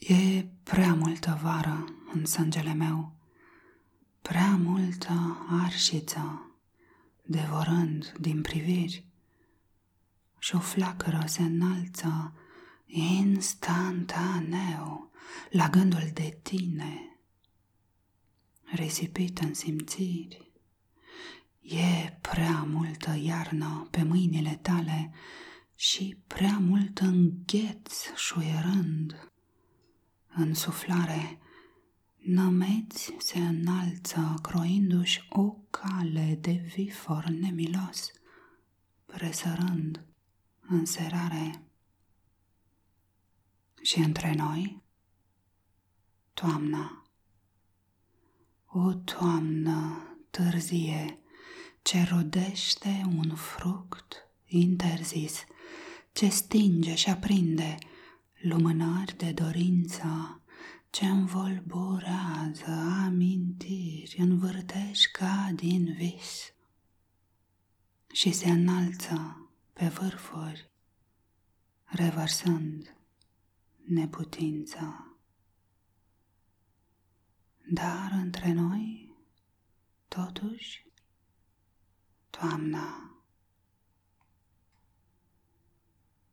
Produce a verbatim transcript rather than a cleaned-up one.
E prea multă vară în sângele meu, prea multă arșiță, devorând din priviri, și o flacără se înalță instantaneu la gândul de tine, risipit în simțiri. E prea multă iarnă pe mâinile tale și prea mult îngheț șuierând. În suflare, nămeți se înalță, croindu-și o cale de vifor nemilos, presărând în serare. Și între noi, toamna, o toamnă târzie, ce rodește un fruct interzis, ce stinge și aprinde lumânări de dorință, ce învolburează amintiri în vârtești ca din vis și se înalță pe vârfuri, revărsând neputință. Dar între noi, totuși, toamna